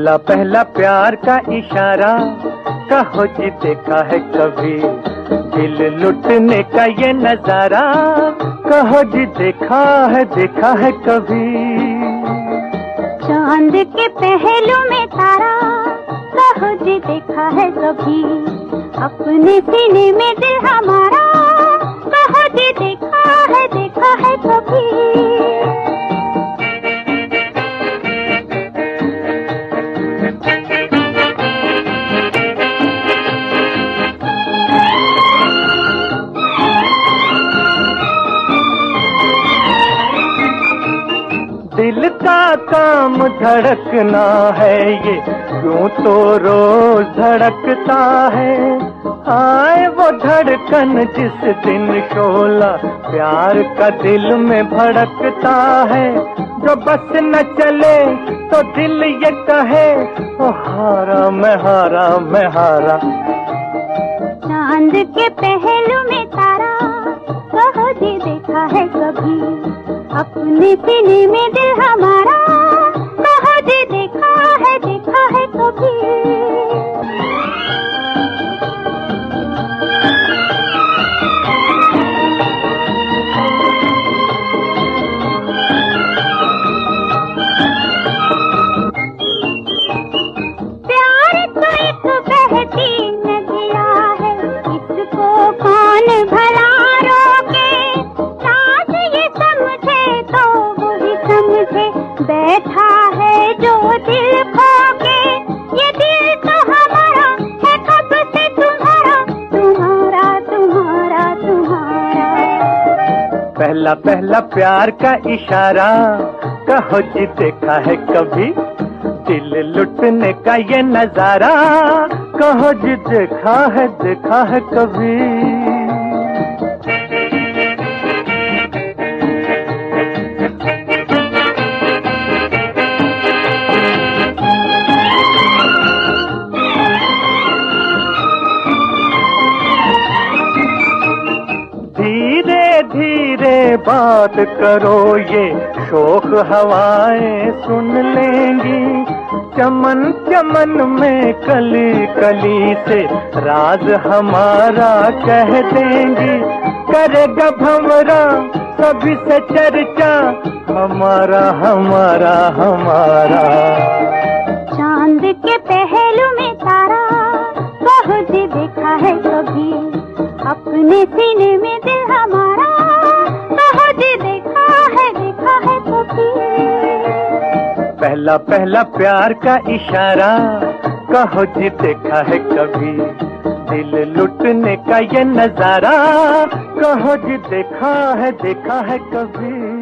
पहला पहला प्यार का इशारा, कहो जी देखा है कभी दिल लुटने का ये नजारा, कहो जी देखा है कभी। चांद के पहलू में तारा, कहो जी देखा है कभी अपने सीने में दिल हमारा, कहो जी देखा है कभी। दिल का काम धड़कना है ये क्यों तो रोज धड़कता है, आए वो धड़कन जिस दिन शोला प्यार का दिल में भड़कता है, जो बस न चले तो दिल ये कहे ओ हारा मैं हारा मैं हारा। चांद के पहलू में तारा, कहो जी देखा है कभी अपने सीने में दिल हमारा, कहो जी देखा है कभी। प्यार तो एक बहती नदिया है, इसको कौन भला रोके, साथ ये समझे तो वही समझे, बैठा है जो दिल खो के, ये दिल तो हमारा है कब से तुम्हारा, तुम्हारा तुम्हारा तुम्हारा। पहला पहला प्यार का इशारा, कहो जी देखा है कभी दिल लुटने का ये नजारा, कहो जी देखा है कभी। धीरे धीरे बात करो ये शोख हवाएं सुन लेंगी, चमन चमन में कली कली से राज हमारा कह देंगी, करेगा भंवरा सभी से चर्चा हमारा हमारा हमारा। चांद के पहलू में तारा, कहो जी देखा है कभी अपने सीने में दिल हमारा, कहो जी देखा है कभी। पहला पहला प्यार का इशारा, कहो जी देखा है कभी दिल लुटने का ये नजारा, कहो जी देखा है कभी।